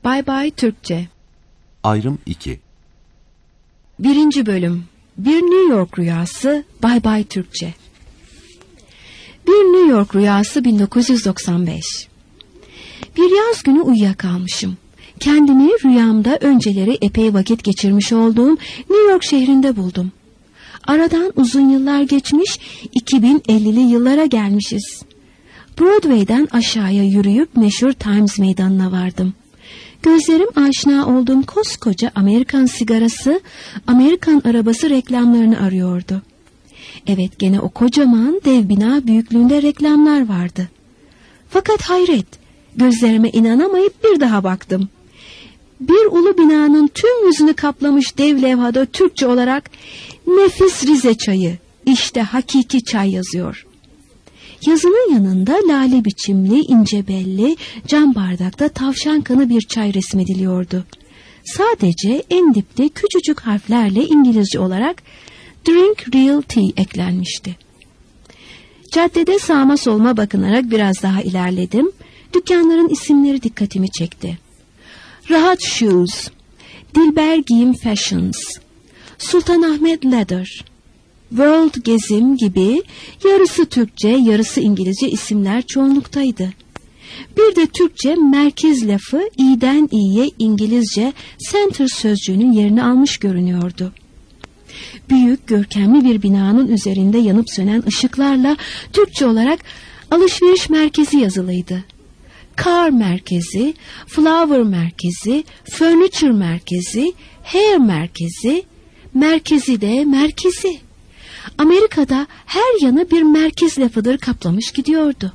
Bye Bye Türkçe. Ayrım 2. 1. Bölüm. Bir New York rüyası. Bye Bye Türkçe. Bir New York rüyası 1995. Bir yaz günü uyuyakalmışım. Kendimi rüyamda önceleri epey vakit geçirmiş olduğum New York şehrinde buldum. Aradan uzun yıllar geçmiş, 2050'li yıllara gelmişiz. Broadway'den aşağıya yürüyüp meşhur Times Meydanı'na vardım. Gözlerim aşina olduğum koskoca Amerikan sigarası, Amerikan arabası reklamlarını arıyordu. Evet, gene o kocaman dev bina büyüklüğünde reklamlar vardı. Fakat hayret, gözlerime inanamayıp bir daha baktım. Bir ulu binanın tüm yüzünü kaplamış dev levhada Türkçe olarak "Nefis Rize çayı, işte hakiki çay" yazıyor. Yazının yanında lale biçimli, ince belli, cam bardakta tavşan kanı bir çay resmediliyordu. Sadece en dipte küçücük harflerle İngilizce olarak "Drink Real Tea" eklenmişti. Caddede sağma solma bakınarak biraz daha ilerledim. Dükkanların isimleri dikkatimi çekti. Rahat Shoes, Dilber Giyim Fashions, Sultanahmet Leather, World Gezim gibi yarısı Türkçe, yarısı İngilizce isimler çoğunluktaydı. Bir de Türkçe merkez lafı iyiden iyiye İngilizce center sözcüğünün yerini almış görünüyordu. Büyük, görkemli bir binanın üzerinde yanıp sönen ışıklarla Türkçe olarak alışveriş merkezi yazılıydı. Car merkezi, flower merkezi, furniture merkezi, hair merkezi, merkezi de merkezi. Amerika'da her yanı bir merkez lafıdır kaplamış gidiyordu.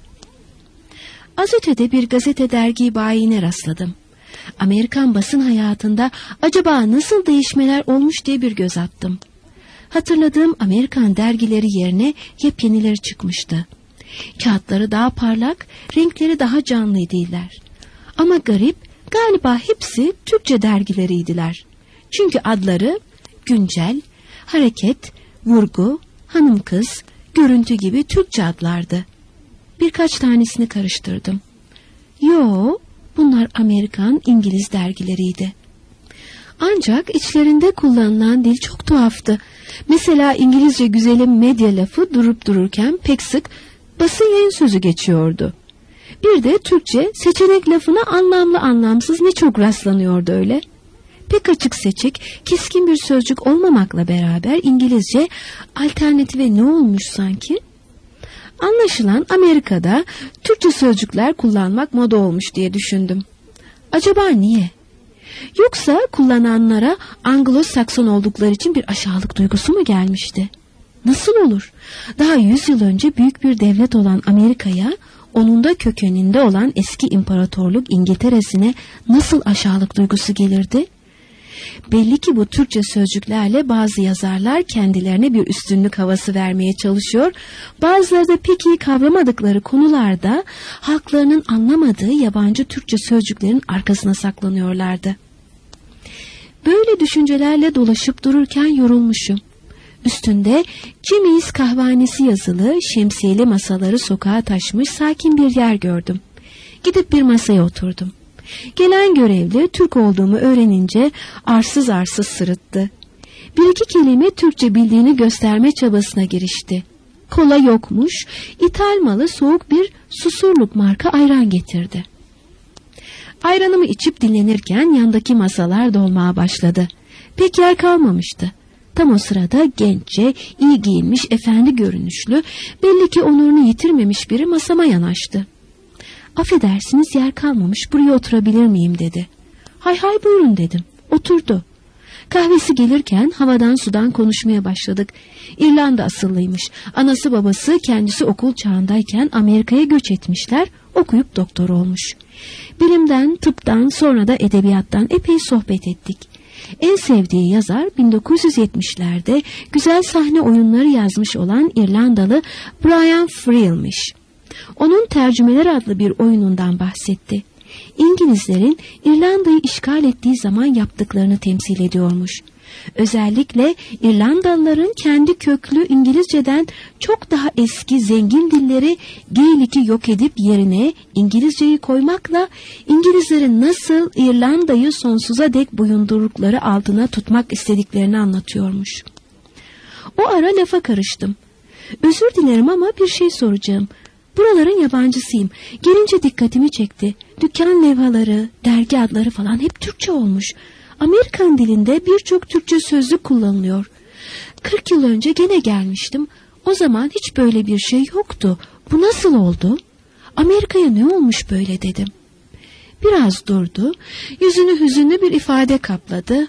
Az ötede bir gazete dergi bayine rastladım. Amerikan basın hayatında acaba nasıl değişmeler olmuş diye bir göz attım. Hatırladığım Amerikan dergileri yerine yepyenileri çıkmıştı. Kağıtları daha parlak, renkleri daha canlıydılar. Ama garip, galiba hepsi Türkçe dergileriydiler. Çünkü adları güncel, hareket, vurgu, hanım kız, görüntü gibi Türkçe adlardı. Birkaç tanesini karıştırdım. Yo, bunlar Amerikan, İngiliz dergileriydi. Ancak içlerinde kullanılan dil çok tuhaftı. Mesela İngilizce güzelim medya lafı durup dururken pek sık basın yayın sözü geçiyordu. Bir de Türkçe seçenek lafına anlamlı anlamsız ne çok rastlanıyordu öyle. Pek açık seçik, keskin bir sözcük olmamakla beraber İngilizce alternatife ne olmuş sanki? Anlaşılan Amerika'da Türkçe sözcükler kullanmak moda olmuş diye düşündüm. Acaba niye? Yoksa kullananlara Anglo-Sakson oldukları için bir aşağılık duygusu mu gelmişti? Nasıl olur? Daha 100 yıl önce büyük bir devlet olan Amerika'ya, onun da kökeninde olan eski imparatorluk İngiltere'sine nasıl aşağılık duygusu gelirdi? Belli ki bu Türkçe sözcüklerle bazı yazarlar kendilerine bir üstünlük havası vermeye çalışıyor, bazıları da pek iyi kavramadıkları konularda halklarının anlamadığı yabancı Türkçe sözcüklerin arkasına saklanıyorlardı. Böyle düşüncelerle dolaşıp dururken yorulmuşum. Üstünde Jimmy's kahvehanesi yazılı şemsiyeli masaları sokağa taşmış sakin bir yer gördüm. Gidip bir masaya oturdum. Gelen görevli Türk olduğumu öğrenince arsız arsız sırıttı. Bir iki kelime Türkçe bildiğini gösterme çabasına girişti. Kola yokmuş, ithal malı soğuk bir Susurluk marka ayran getirdi. Ayranımı içip dinlenirken yandaki masalar dolmaya başladı. Pek yer kalmamıştı. Tam o sırada genççe, iyi giyinmiş, efendi görünüşlü, belli ki onurunu yitirmemiş biri masama yanaştı. "Affedersiniz, yer kalmamış, buraya oturabilir miyim?" dedi. "Hay hay, buyurun" dedim. Oturdu. Kahvesi gelirken havadan sudan konuşmaya başladık. İrlanda asıllıymış. Anası babası kendisi okul çağındayken Amerika'ya göç etmişler, okuyup doktor olmuş. Bilimden, tıptan, sonra da edebiyattan epey sohbet ettik. En sevdiği yazar 1970'lerde güzel sahne oyunları yazmış olan İrlandalı Brian Friel'miş. Onun Tercümeler adlı bir oyunundan bahsetti. İngilizlerin İrlanda'yı işgal ettiği zaman yaptıklarını temsil ediyormuş. Özellikle İrlandalıların kendi köklü İngilizceden çok daha eski zengin dilleri Gaelic'i yok edip yerine İngilizceyi koymakla İngilizlerin nasıl İrlanda'yı sonsuza dek boyundurukları altına tutmak istediklerini anlatıyormuş. O ara lafa karıştım. Özür dilerim ama bir şey soracağım. Buraların yabancısıyım. Gelince dikkatimi çekti. Dükkan levhaları, dergi adları falan hep Türkçe olmuş. Amerikan dilinde birçok Türkçe sözlük kullanılıyor. 40 yıl önce gene gelmiştim. O zaman hiç böyle bir şey yoktu. Bu nasıl oldu? Amerika'ya ne olmuş böyle dedim. Biraz durdu. Yüzünü hüzünlü bir ifade kapladı.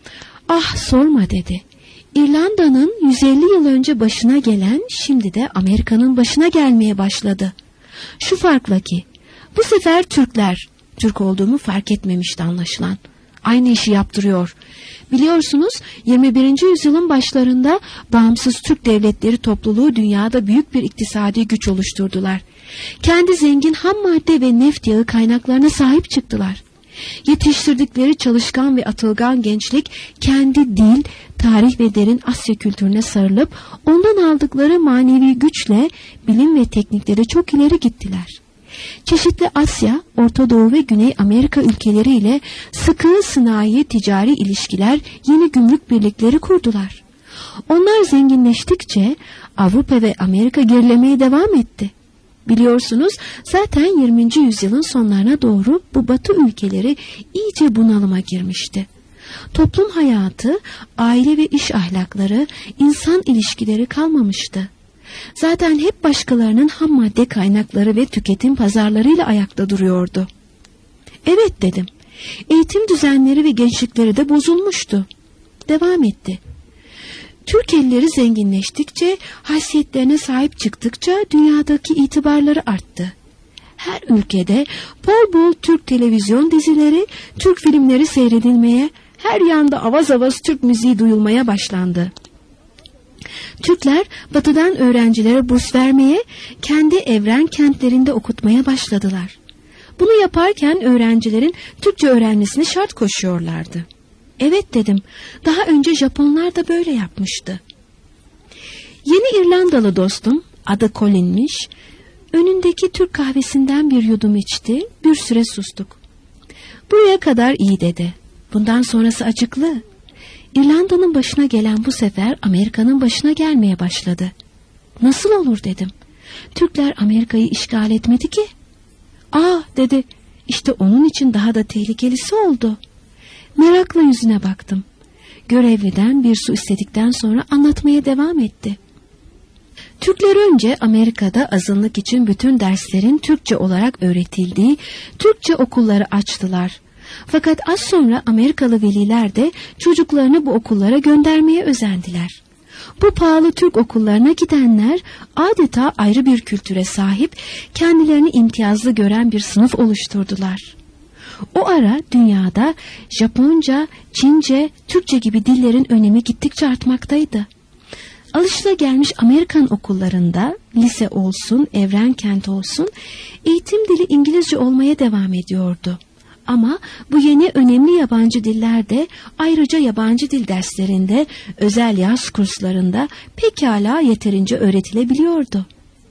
Ah sorma dedi. İrlanda'nın 150 yıl önce başına gelen şimdi de Amerika'nın başına gelmeye başladı. Şu farkla ki bu sefer Türkler, Türk olduğumu fark etmemişti anlaşılan. Aynı işi yaptırıyor. Biliyorsunuz 21. yüzyılın başlarında bağımsız Türk devletleri topluluğu dünyada büyük bir iktisadi güç oluşturdular. Kendi zengin ham madde ve neft yağı kaynaklarına sahip çıktılar. Yetiştirdikleri çalışkan ve atılgan gençlik kendi dil, tarih ve derin Asya kültürüne sarılıp ondan aldıkları manevi güçle bilim ve teknikleri çok ileri gittiler. Çeşitli Asya, Orta Doğu ve Güney Amerika ülkeleriyle sıkı sınai ticari ilişkiler, yeni gümrük birlikleri kurdular. Onlar zenginleştikçe Avrupa ve Amerika gerilemeye devam etti. Biliyorsunuz zaten 20. yüzyılın sonlarına doğru bu Batı ülkeleri iyice bunalıma girmişti. Toplum hayatı, aile ve iş ahlakları, insan ilişkileri kalmamıştı. Zaten hep başkalarının ham madde kaynakları ve tüketim pazarlarıyla ayakta duruyordu. Evet dedim. Eğitim düzenleri ve gençlikleri de bozulmuştu. Devam etti. Türk elleri zenginleştikçe, haysiyetlerine sahip çıktıkça dünyadaki itibarları arttı. Her ülkede bol bol Türk televizyon dizileri, Türk filmleri seyredilmeye, her yanda avaz avaz Türk müziği duyulmaya başlandı. Türkler batıdan öğrencilere burs vermeye, kendi evren kentlerinde okutmaya başladılar. Bunu yaparken öğrencilerin Türkçe öğrenmesini şart koşuyorlardı. Evet dedim, daha önce Japonlar da böyle yapmıştı. Yeni İrlandalı dostum, adı Colin'miş, önündeki Türk kahvesinden bir yudum içti, bir süre sustuk. Buraya kadar iyi dedi. Bundan sonrası açıklı. İrlanda'nın başına gelen bu sefer Amerika'nın başına gelmeye başladı. Nasıl olur dedim. Türkler Amerika'yı işgal etmedi ki. Dedi, işte onun için daha da tehlikelisi oldu. Merakla yüzüne baktım. Görevliden bir su istedikten sonra anlatmaya devam etti. Türkler önce Amerika'da azınlık için bütün derslerin Türkçe olarak öğretildiği Türkçe okulları açtılar. Fakat az sonra Amerikalı veliler de çocuklarını bu okullara göndermeye özendiler. Bu pahalı Türk okullarına gidenler adeta ayrı bir kültüre sahip, kendilerini imtiyazlı gören bir sınıf oluşturdular. O ara dünyada Japonca, Çince, Türkçe gibi dillerin önemi gittikçe artmaktaydı. Alışılagelmiş Amerikan okullarında lise olsun, evren kent olsun, eğitim dili İngilizce olmaya devam ediyordu. Ama bu yeni önemli yabancı diller de ayrıca yabancı dil derslerinde, özel yaz kurslarında pekala yeterince öğretilebiliyordu.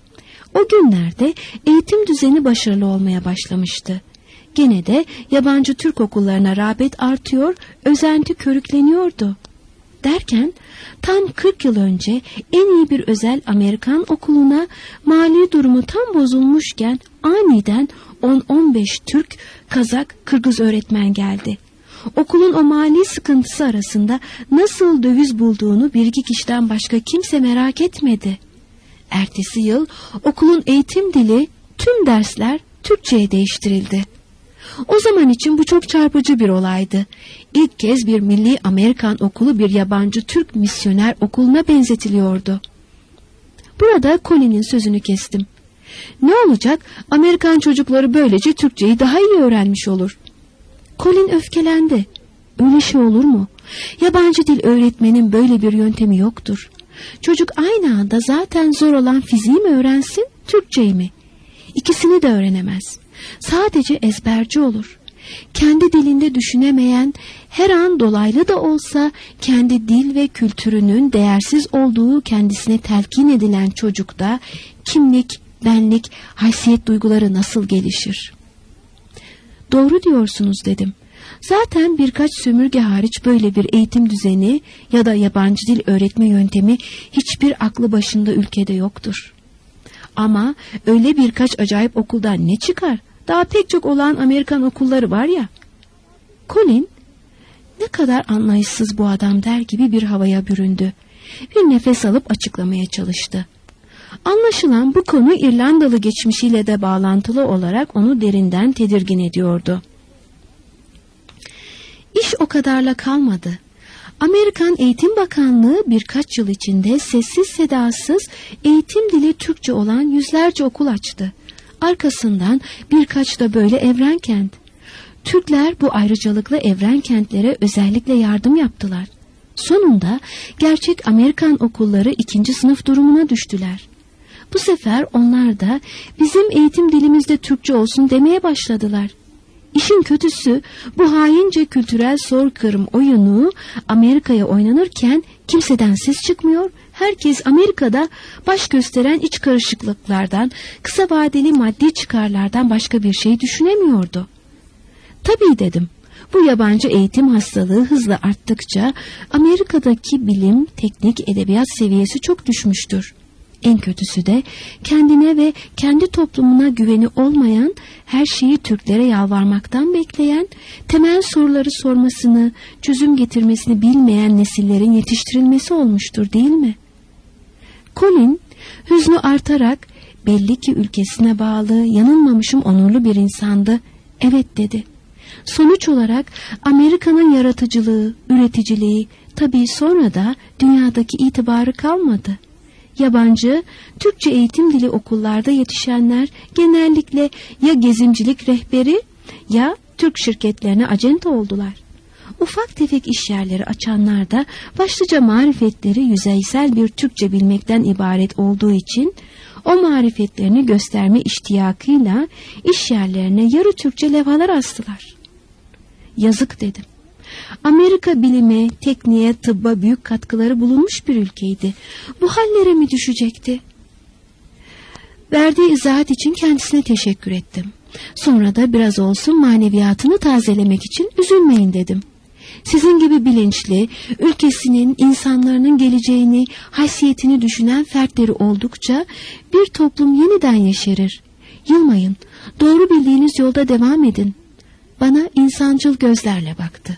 O günlerde eğitim düzeni başarılı olmaya başlamıştı. Gene de yabancı Türk okullarına rağbet artıyor, özenti körükleniyordu. Derken tam 40 yıl önce en iyi bir özel Amerikan okuluna mali durumu tam bozulmuşken aniden 10-15 Türk, Kazak, Kırgız öğretmen geldi. Okulun o mali sıkıntısı arasında nasıl döviz bulduğunu bir iki kişiden başka kimse merak etmedi. Ertesi yıl okulun eğitim dili, tüm dersler Türkçe'ye değiştirildi. O zaman için bu çok çarpıcı bir olaydı. İlk kez bir milli Amerikan okulu bir yabancı Türk misyoner okuluna benzetiliyordu. Burada Colin'in sözünü kestim. Ne olacak? Amerikan çocukları böylece Türkçeyi daha iyi öğrenmiş olur. Colin öfkelendi. Öyle şey olur mu? Yabancı dil öğretmenin böyle bir yöntemi yoktur. Çocuk aynı anda zaten zor olan fiziği mi öğrensin, Türkçeyi mi? İkisini de öğrenemez. Sadece ezberci olur. kendi dilinde düşünemeyen, her an dolaylı da olsa kendi dil ve kültürünün değersiz olduğu kendisine telkin edilen çocukta kimlik, benlik, haysiyet duyguları nasıl gelişir? Doğru diyorsunuz dedim. Zaten birkaç sömürge hariç böyle bir eğitim düzeni ya da yabancı dil öğretme yöntemi hiçbir aklı başında ülkede yoktur. Ama öyle birkaç acayip okuldan ne çıkar? Daha pek çok olan Amerikan okulları var ya. Colin, ne kadar anlayışsız bu adam der gibi bir havaya büründü. Bir nefes alıp açıklamaya çalıştı. Anlaşılan bu konu İrlandalı geçmişiyle de bağlantılı olarak onu derinden tedirgin ediyordu. İş o kadarla kalmadı. Amerikan Eğitim Bakanlığı birkaç yıl içinde sessiz sedasız eğitim dili Türkçe olan yüzlerce okul açtı. Arkasından birkaç da böyle evren kent. Türkler bu ayrıcalıklı evren kentlere özellikle yardım yaptılar. Sonunda gerçek Amerikan okulları 2. sınıf durumuna düştüler. Bu sefer onlar da bizim eğitim dilimizde Türkçe olsun demeye başladılar. İşin kötüsü bu haince kültürel soykırım oyunu Amerika'ya oynanırken kimseden ses çıkmıyor. Herkes Amerika'da baş gösteren iç karışıklıklardan, kısa vadeli maddi çıkarlardan başka bir şey düşünemiyordu. Tabii dedim. Bu yabancı eğitim hastalığı hızla arttıkça Amerika'daki bilim, teknik, edebiyat seviyesi çok düşmüştür. En kötüsü de kendine ve kendi toplumuna güveni olmayan, her şeyi Türklere yalvarmaktan bekleyen, temel soruları sormasını, çözüm getirmesini bilmeyen nesillerin yetiştirilmesi olmuştur değil mi? Colin hüznü artarak belli ki ülkesine bağlı, yanılmamışım onurlu bir insandı. Evet dedi. Sonuç olarak Amerika'nın yaratıcılığı, üreticiliği tabii sonra da dünyadaki itibarı kalmadı. Yabancı, Türkçe eğitim dili okullarda yetişenler genellikle ya gezimcilik rehberi ya Türk şirketlerine acente oldular. Ufak tefek işyerleri açanlar da başlıca marifetleri yüzeysel bir Türkçe bilmekten ibaret olduğu için o marifetlerini gösterme iştiyakıyla işyerlerine yarı Türkçe levhalar astılar. Yazık dedim. Amerika bilime, tekniğe, tıbba büyük katkıları bulunmuş bir ülkeydi. Bu hallere mi düşecekti? Verdiği izahat için kendisine teşekkür ettim. Sonra da biraz olsun maneviyatını tazelemek için üzülmeyin dedim. Sizin gibi bilinçli, ülkesinin, insanların geleceğini, haysiyetini düşünen fertleri oldukça bir toplum yeniden yeşerir. Yılmayın, doğru bildiğiniz yolda devam edin. Bana insancıl gözlerle baktı.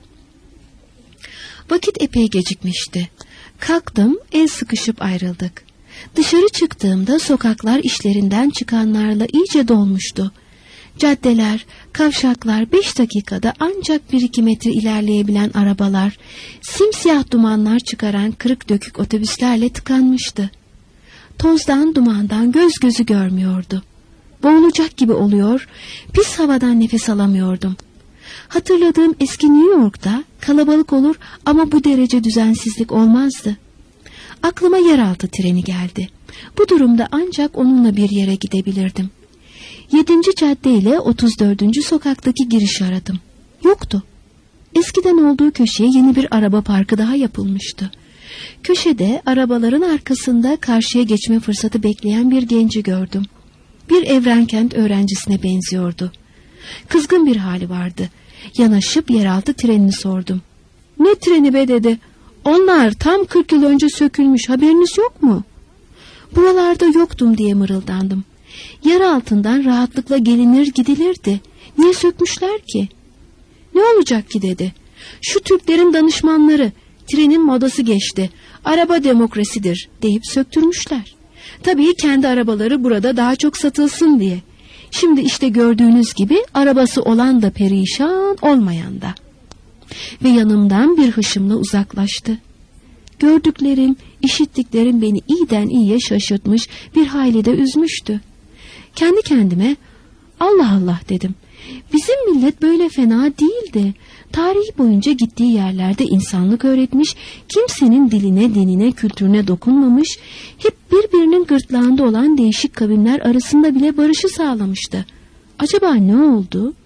Vakit epey gecikmişti. Kalktım, el sıkışıp ayrıldık. Dışarı çıktığımda sokaklar işlerinden çıkanlarla iyice dolmuştu. Caddeler, kavşaklar 5 dakikada ancak 1-2 metre ilerleyebilen arabalar, simsiyah dumanlar çıkaran kırık dökük otobüslerle tıkanmıştı. Tozdan, dumandan göz gözü görmüyordu. Boğulacak gibi oluyor, pis havadan nefes alamıyordum. Hatırladığım eski New York'ta kalabalık olur ama bu derece düzensizlik olmazdı. Aklıma yeraltı treni geldi. Bu durumda ancak onunla bir yere gidebilirdim. 7. cadde ile 34. sokaktaki girişi aradım. Yoktu. Eskiden olduğu köşeye yeni bir araba parkı daha yapılmıştı. Köşede arabaların arkasında karşıya geçme fırsatı bekleyen bir genci gördüm. Bir Evrenkent öğrencisine benziyordu. Kızgın bir hali vardı. Yanaşıp yeraltı trenini sordum. Ne treni be dedi. Onlar tam 40 yıl önce sökülmüş, haberiniz yok mu? Buralarda yoktum diye mırıldandım. Yer altından rahatlıkla gelinir gidilirdi. Niye sökmüşler ki? Ne olacak ki dedi. Şu Türklerin danışmanları, trenin modası geçti, araba demokrasidir deyip söktürmüşler. Tabii kendi arabaları burada daha çok satılsın diye. Şimdi işte gördüğünüz gibi arabası olan da perişan, olmayan da. Ve yanımdan bir hışımla uzaklaştı. Gördüklerim, işittiklerim beni iyiden iyiye şaşırtmış, bir hayli de üzmüştü. Kendi kendime Allah Allah dedim. Bizim millet böyle fena değildi. Tarihi boyunca gittiği yerlerde insanlık öğretmiş, kimsenin diline, dinine, kültürüne dokunmamış, hep birbirinin gırtlağında olan değişik kavimler arasında bile barışı sağlamıştı. Acaba ne oldu?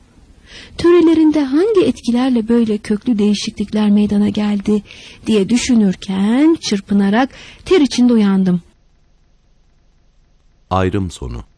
Törelerinde hangi etkilerle böyle köklü değişiklikler meydana geldi diye düşünürken çırpınarak ter içinde uyandım. Ayrım sonu.